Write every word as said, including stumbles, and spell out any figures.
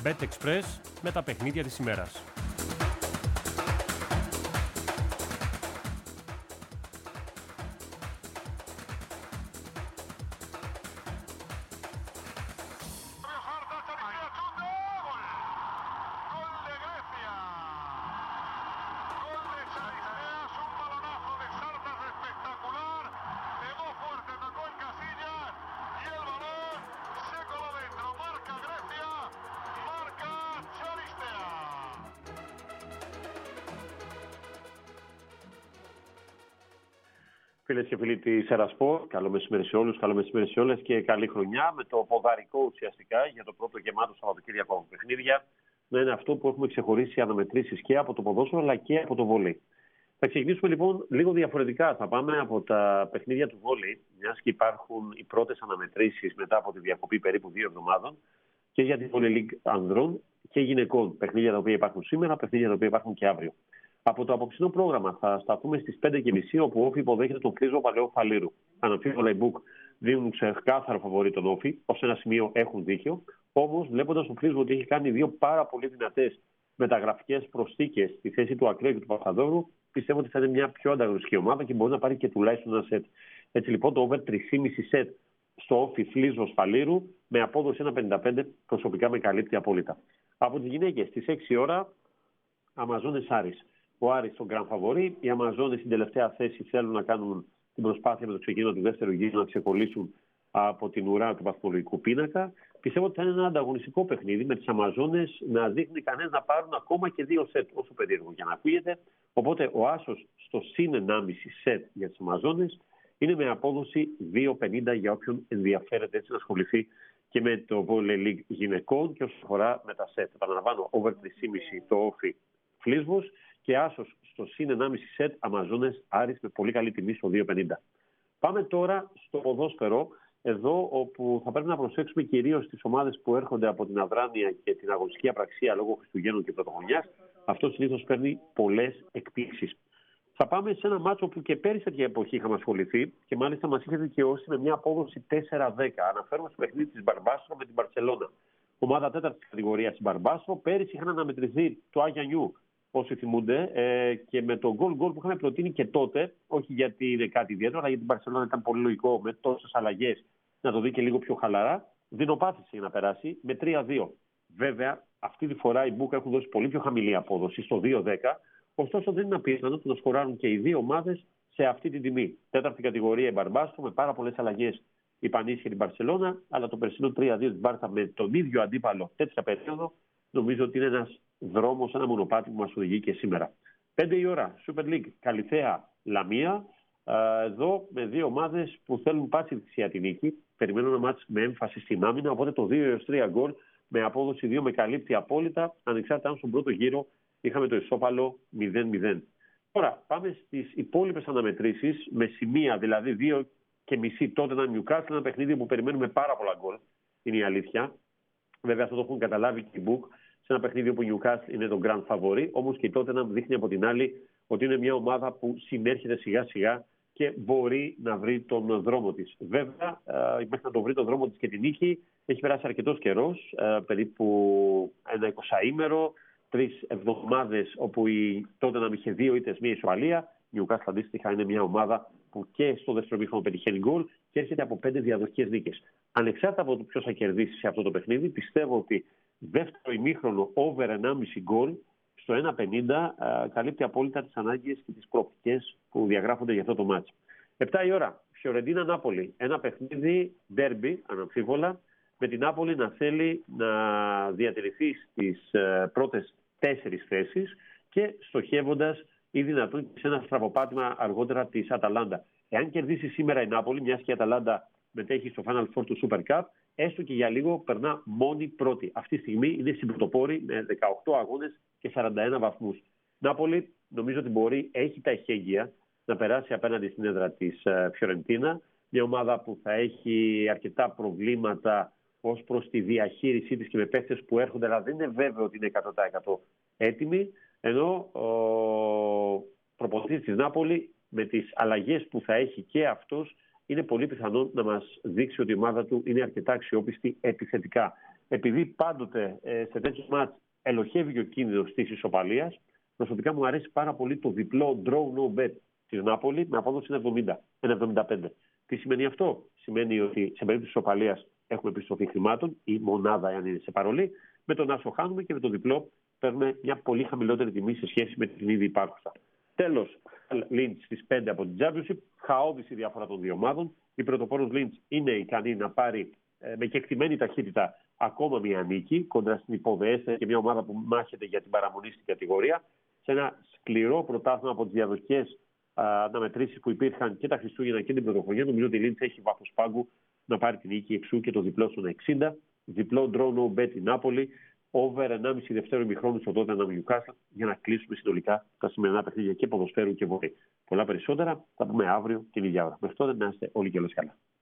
BetExpress με τα παιχνίδια της ημέρας. Φίλες και φίλοι της Ερασπορ, καλό μεσημέρι σε όλους, καλό μεσημέρι σε όλες και καλή χρονιά με το ποδαρικό ουσιαστικά για το πρώτο γεμάτο Σαββατοκύριακο παιχνίδια. Να είναι αυτό που έχουμε ξεχωρίσει αναμετρήσεις και από το ποδόσφαιρο αλλά και από το βόλεϊ. Θα ξεκινήσουμε λοιπόν λίγο διαφορετικά. Θα πάμε από τα παιχνίδια του βόλεϊ, μιας και υπάρχουν οι πρώτες αναμετρήσεις μετά από τη διακοπή περίπου δύο εβδομάδων και για τη Volley League ανδρών και γυναικών. Παιχνίδια τα οποία υπάρχουν σήμερα, παιχνίδια τα οποία υπάρχουν και αύριο. Από το απόψινό πρόγραμμα θα σταθούμε στις πέντε και μισή, όπου ο Όφη υποδέχεται τον Φλίσβο Παλαιό Φαλήρου. Αναμφίβολα οι Μπουκ δίνουν ξεκάθαρο φαβορί τον Όφη, ως ένα σημείο έχουν δίκιο. Όμως, βλέποντας τον Φλίσβο ότι έχει κάνει δύο πάρα πολύ δυνατές μεταγραφικές προσθήκες στη θέση του Ακραίου και του Παπαδόρου, πιστεύω ότι θα είναι μια πιο ανταγωνιστική ομάδα και μπορεί να πάρει και τουλάχιστον ένα σετ. Έτσι λοιπόν, το over τρία κόμμα πέντε σετ στο Όφη Φλίσβος Φαλήρου με απόδοση ένα πενήντα πέντε προσωπικά με καλύπτει απόλυτα. Από τις γυναίκες, στις έξι ώρα, Αμαζόνες Άρης. Ο Άρης στον Grand Favori. Οι Αμαζόνες στην τελευταία θέση θέλουν να κάνουν την προσπάθεια με το ξεκίνημα του δεύτερου γύρου να ξεκολλήσουν από την ουρά του βαθμολογικού πίνακα. Πιστεύω ότι θα είναι ένα ανταγωνιστικό παιχνίδι με τις Αμαζόνες να δείχνει κανένα να πάρουν ακόμα και δύο σετ, όσο περίεργο για να ακούγεται. Οπότε ο άσος στο συν ενάμιση σετ για τις Αμαζόνες είναι με απόδοση δύο πενήντα για όποιον ενδιαφέρεται έτσι να ασχοληθεί και με το Volley League γυναικών και όσο αφορά με τα σετ. Επαναλαμβάνω, over τρία κόμμα πέντε το Όφη Φλίσβος και άσος στο συν ενάμιση σετ Αμαζόνες Άρης με πολύ καλή τιμή στο δύο πενήντα. Πάμε τώρα στο ποδόσφαιρο, εδώ όπου θα πρέπει να προσέξουμε κυρίως τις ομάδες που έρχονται από την αδράνεια και την αγωνιστική απραξία λόγω Χριστουγέννων και Πρωτοχρονιάς. Αυτό συνήθως παίρνει πολλές εκπλήξεις. Θα πάμε σε ένα μάτσο που και πέρυσι τέτοια εποχή είχαμε ασχοληθεί και μάλιστα μας είχε δικαιώσει με μια απόδοση τέσσερα δέκα. Αναφέρομαι στο παιχνίδι της Μπαρμπάστρο με την Μπαρσελόνα. Ομάδα τέταρτη κατηγορία της Μπαρμπάστρο. Πέρυσι είχαν αναμετρηθεί το Άγια Νιού, όσοι θυμούνται, ε, και με το γκολ γκολ που είχαμε προτείνει και τότε, όχι γιατί είναι κάτι ιδιαίτερο, αλλά γιατί η Μπαρσελόνα ήταν πολύ λογικό με τόσες αλλαγές να το δει και λίγο πιο χαλαρά. Δεινοπάθησε για να περάσει με τρία δύο. Βέβαια, αυτή τη φορά οι Μπούκα έχουν δώσει πολύ πιο χαμηλή απόδοση, στο δύο δέκα. Ωστόσο, δεν είναι απίθανο να σκοράρουν και οι δύο ομάδες σε αυτή την τιμή. Τέταρτη κατηγορία η Μπαρμπάστρο με πάρα πολλές αλλαγές υπανίσχυρη την Μπαρσελόνα, αλλά το περσινό τρία δύο της Μπάρσα με τον ίδιο αντίπαλο τέτοια περίοδο, νομίζω ότι είναι ένας δρόμος, ένα μονοπάτι που μας οδηγεί και σήμερα. πέντε η ώρα, Super League, Καλιθέα, Λαμία. Εδώ με δύο ομάδες που θέλουν πάση θυσία τη νίκη. Περιμένουν ένα μάτς με έμφαση στην άμυνα, οπότε το δύο έως τρία γκολ με απόδοση δύο με καλύπτει απόλυτα, ανεξάρτητα αν στον πρώτο γύρο είχαμε το ισόπαλο μηδέν μηδέν. Τώρα πάμε στις υπόλοιπες αναμετρήσεις με σημεία, δηλαδή δύο και μισή τότε να Newcastle, ένα παιχνίδι που περιμένουμε πάρα πολλά γκολ, είναι η αλήθεια. Βέβαια αυτό το έχουν καταλάβει και οι Book. Σε ένα παιχνίδι όπου η Newcastle είναι το Grand Favori, όμως και τότε να δείχνει από την άλλη ότι είναι μια ομάδα που συνέρχεται σιγά σιγά και μπορεί να βρει τον δρόμο της. Βέβαια, μέχρι να το βρει τον δρόμο της και την νίκη, έχει περάσει αρκετός καιρός, περίπου ένα εικοσαήμερο, τρεις εβδομάδες όπου η τότε να είχε δύο ήττες, μία ισοπαλία. Η Newcastle αντίστοιχα είναι μια ομάδα που και στο δεύτερο ημίχρονο πετυχαίνει γκολ και έρχεται από πέντε διαδοχικές νίκες. Ανεξάρτητα από το ποιος θα κερδίσει σε αυτό το παιχνίδι, πιστεύω ότι δεύτερο ημίχρονο over ενάμιση γκολ στο ένα πενήντα καλύπτει απόλυτα τις ανάγκες και τις προοπτικές που διαγράφονται για αυτό το μάτς. επτά η ώρα, Φιωρεντίνα Νάπολη. Ένα παιχνίδι ντέρμπι, αναμφίβολα, με την Νάπολη να θέλει να διατηρηθεί στις πρώτες τέσσερις θέσεις και στοχεύοντας ή δυνατόν σε ένα στραβοπάτημα αργότερα της Αταλάντα. Εάν κερδίσει σήμερα η Νάπολη, μιας και η Αταλάντα μετέχει στο Final Four του Super Cup, έστω και για λίγο περνά μόνη πρώτη. Αυτή τη στιγμή είναι στην πρωτοπόρη με δεκαοκτώ αγώνες και σαράντα ένα βαθμούς. Νάπολη νομίζω ότι μπορεί, έχει τα εχέγγυα να περάσει απέναντι στην έδρα της Φιωρεντίνα. Μια ομάδα που θα έχει αρκετά προβλήματα ως προς τη διαχείρισή της και με παίκτες που έρχονται, αλλά δεν είναι βέβαιο ότι είναι εκατό τοις εκατό έτοιμοι. Ενώ ο προπονητής της Νάπολη με τις αλλαγές που θα έχει και αυτός είναι πολύ πιθανό να μας δείξει ότι η ομάδα του είναι αρκετά αξιόπιστη επιθετικά. Επειδή πάντοτε ε, σε τέτοιου μάτς ελοχεύει ο κίνδυνος της ισοπαλίας, προσωπικά μου αρέσει πάρα πολύ το διπλό draw no bet της Νάπολη με απόδοση εβδομήντα, ένα εβδομήντα πέντε. Τι σημαίνει αυτό? Σημαίνει ότι σε περίπτωση ισοπαλίας έχουμε επιστροφή χρημάτων ή μονάδα, αν είναι σε παρολί. Με τον άσο χάνουμε και με το διπλό παίρνουμε μια πολύ χαμηλότερη τιμή σε σχέση με την ήδη υπάρχουσα. Τέλος, Λίντς στις πέντε από την Championship. Χαόδηση η διαφορά των δύο ομάδων. Η πρωτοπόρος Λίντς είναι ικανή να πάρει ε, με κεκτημένη ταχύτητα ακόμα μια νίκη κοντά στην υποδέστερη και μια ομάδα που μάχεται για την παραμονή στην κατηγορία. Σε ένα σκληρό πρωτάθλημα από τις διαδοχές αναμετρήσεις που υπήρχαν και τα Χριστούγεννα και την Πρωτοχρονιά. Νομίζω ότι η Λίντς έχει βάθος πάγκου να πάρει την νίκη εξού και το διπλό στον εξήντα. Διπλό draw no bet η Νάπολη. Over ενάμιση δεύτερο ημιχρόνου στο Tottenham Newcastle για να κλείσουμε συνολικά τα σημερινά παιχνίδια και ποδοσφαίρου και βολή. Πολλά περισσότερα θα πούμε αύριο την ίδια ώρα. Μέχρι τότε να είστε όλοι και όλες καλά.